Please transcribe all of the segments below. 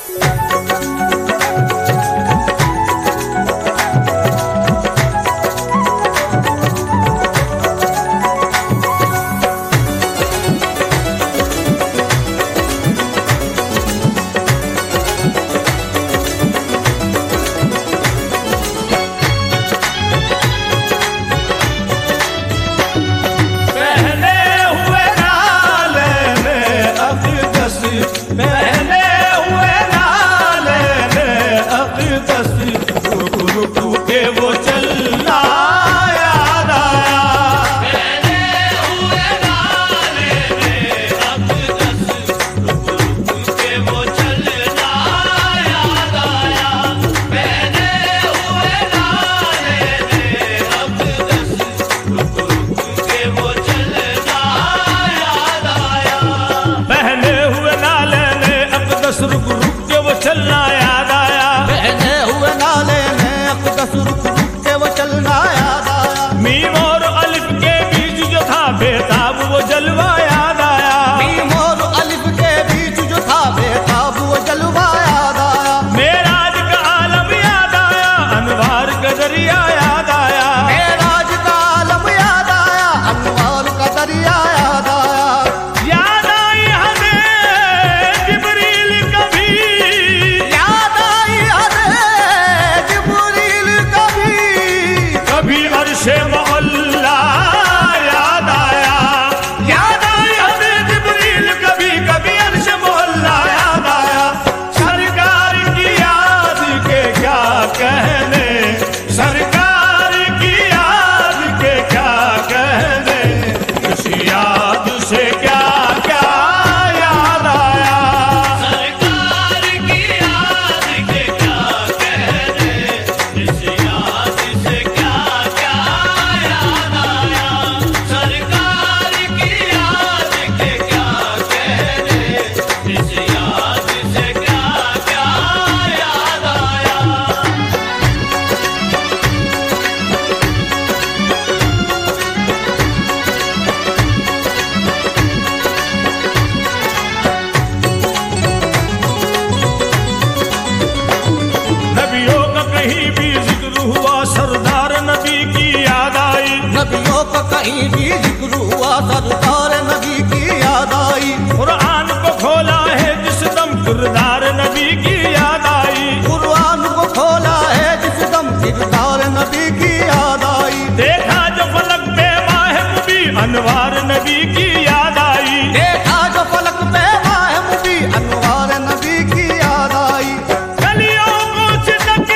कहीं भी जिक्र हुआ सरदार नबी की याद आई। कुरान को खोला है जिस दम किरदार नबी की याद आई। कुरान को खोला है जिस दम किरदार नबी की याद आई। देखा जो फलक पे माह मुबी अनवार नबी की याद आई। देखा जो फलक पे माह मुबी अनवार नबी की याद आई। कलियों को चितकते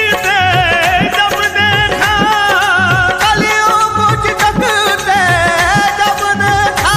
जब देखा, कलियों को चितकते जब देखा,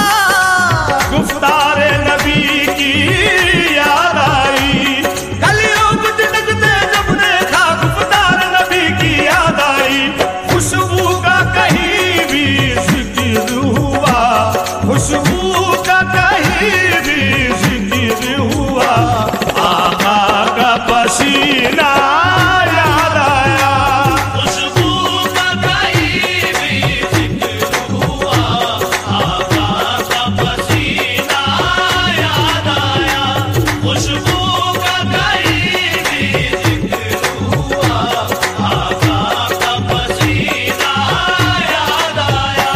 गुफ्तार नबी की याद आई। कलियों को चितकते जब देखा, गुफ्तार नबी की याद आई। खुशबू का कहीं भी जिक्र हुआ, खुशबू का कहीं भी जिक्र हुआ। आका का पसीना याद आया। खुशबू का कहीं भी जिक्र हुआ, आका का पसीना याद आया। खुशबू का कहीं भी जिक्र हुआ, आका का पसीना याद आया।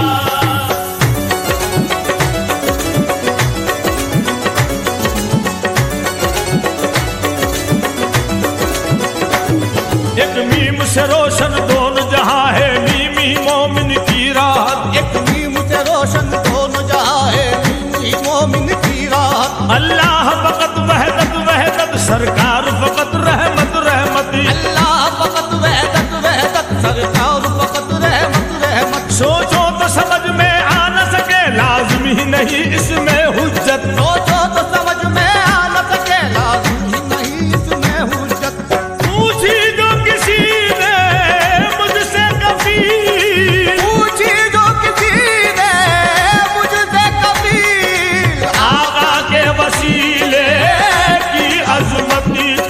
एक मीम से रोशन दोनों जहां है, मीम ही मोमिन की राहत। एक मीम से रोशन दोनों जहां है, मीम ही मोमिन की राहत। अल्लाह फकत वहदत वहदत, सरकार फकत रहमत रहमत। अल्लाह फकत वहदत वहदत, सरकार फकत रहमत रहमत। सोचो तो समझ में आ न सके, लाजिम ही नहीं इसमें हुज्जत। सोचो तो समझ में आ न सके, लाजिम ही नहीं इसमें हुज्जत। पूछी जो किसी ने मुझसे कभी, पूछी जो किसी ने मुझसे कभी, आका के वसीले की अजमती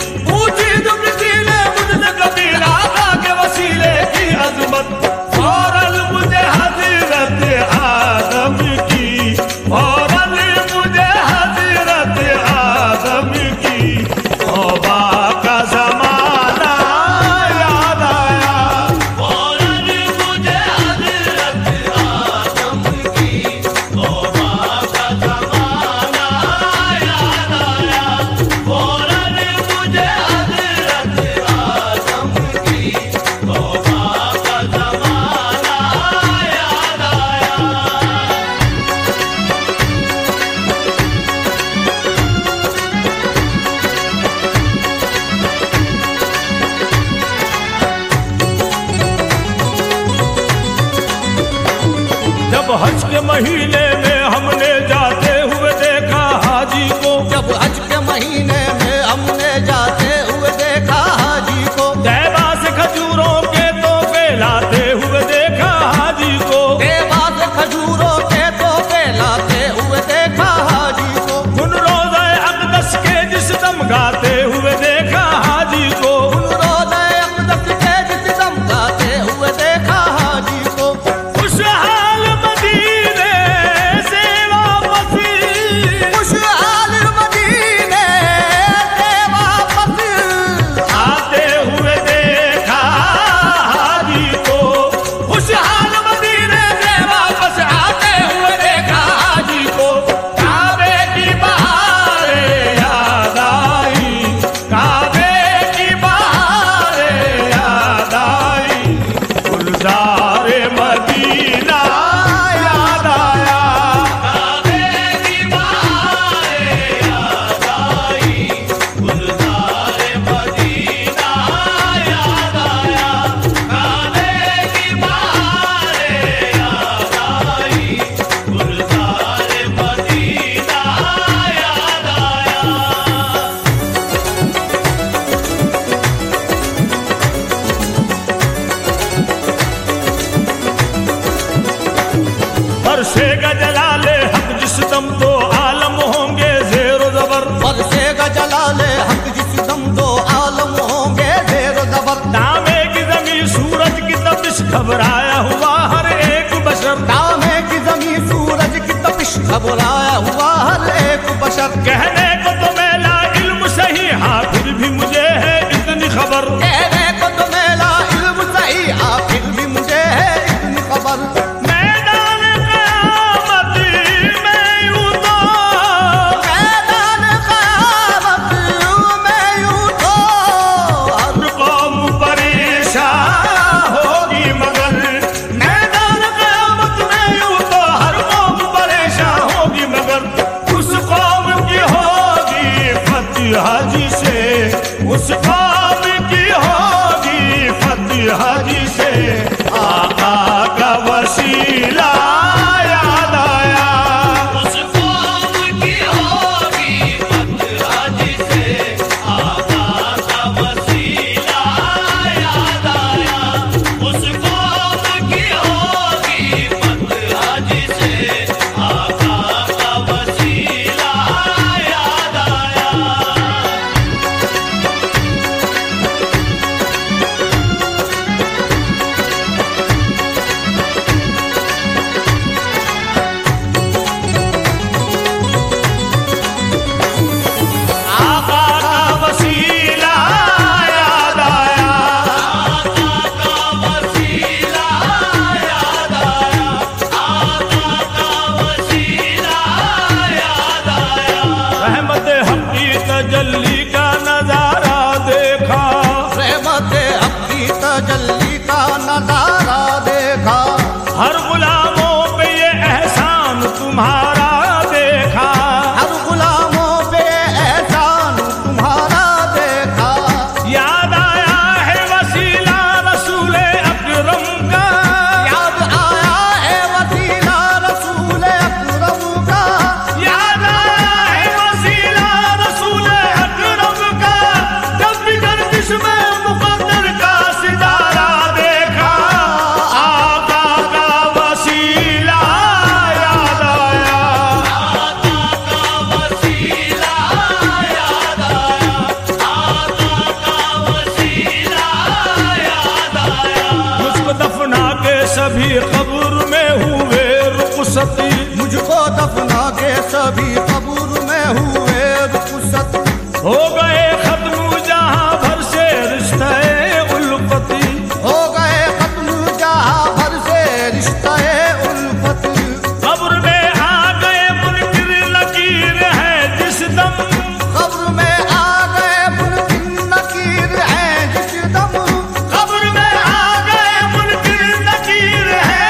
हज के महीने में हमने जाते हुए देखा हाजी को, जब हज के महीने में हमने जाते हुए देखा हाजी को, तैबा से खजूरों के तोहफे लाते हुए देखा हाजी को, तैबा से खजूरों के तोहफे लाते हुए देखा हाजी को, उन रोज़े अक़दस के जिस दम गाते हुए देखा हाजी को, उन रोज़े अक़दस के जिस दम गाते हुए देखा हाजी को। खुशहाल मदीने से वापसी, खुशहाल मदीने से वापस आते हुए देखा हाजी को, खुशहाल मदीने से वापस आते हुए देखा हाजी को। काबे की बहारें याद आई, काबे की बहारें याद आई, गुलजार मदीना याद आया। काबे की बहारें याद आई, गुलजार मदीना याद आया। काबे की बहारें याद आई, गुलजार मदीना याद आया। बरसेगा जलाले हक जिस दम तो आलम होंगे ज़ेरो ज़बर, बरसेगा जलाले हक जिस दम दो आलम होंगे ज़ेर ज़बर। नामे की ज़मीं सूरज की तपिश घबराया हुआ हर एक बशर, नामे की ज़मीं सूरज की तपिश घबराया हुआ हर एक बशर। कहने को तो मेला इल्म सही, हाँ फिर भी मुझे है इतनी खबर, कहने को तो मेरा इल्म सही, आखिर भी मुझे है इतनी खबर। मैदान क़यामत में यूं तो मैदान क़यामत में यूं तो हर कौम परेशान होगी मगर, मैदान क़यामत में यूं तो हर कौम परेशान होगी मगर, उस कौम की होगी फतह हाजी से, उस कौम की होगी फतह हाजी से। आका का वसीला याद आया, उस कौम की होगी फतह हाजी से। आका का वसीला याद आया। उस कौम की होगी फतह हाजी से। आका का वसीला याद आया। आका का वसीला याद आया, आका का वसीला याद आया। आका का वसीला याद आया। रहमत हक की तजल्ली का नजारा देखा, रहमत हक की तजल्ली का नजारा देखा। हर गुलामों पे ये एहसान तुम्हारा देखा, हर गुलामों पे एहसान तुम्हारा देखा। याद आया है वसीला रसूल अकरम का, याद आया है वसीला रसूल अकरम का। याद आया है वसीला रसूल अकरम का, जब भी गर्दिश में मुकद्दर का सितारा देखा। आका का वसीला याद आया, आका का वसीला याद आया। आका का वसीला याद आया। मुझको दफना के सभी कब्र में हुए रुखसती, मुझको दफना के सभी कब्र में हुए रुखसत। हो गए खत्म जहां भर से रिश्ते उल्फती, हो गए खत्म जहां भर से रिश्ते उल्फत। कब्र में आ गए मुनकिर नकीर है जिस दम, कब्र में आ गए मुनकिर नकीर है जिस दम। कब्र में आ गए मुनकिर नकीर है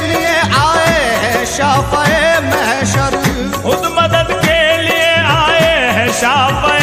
लिए आए हैं शाफ़े महशर। खुद मदद के लिए आए हैं शाफ़े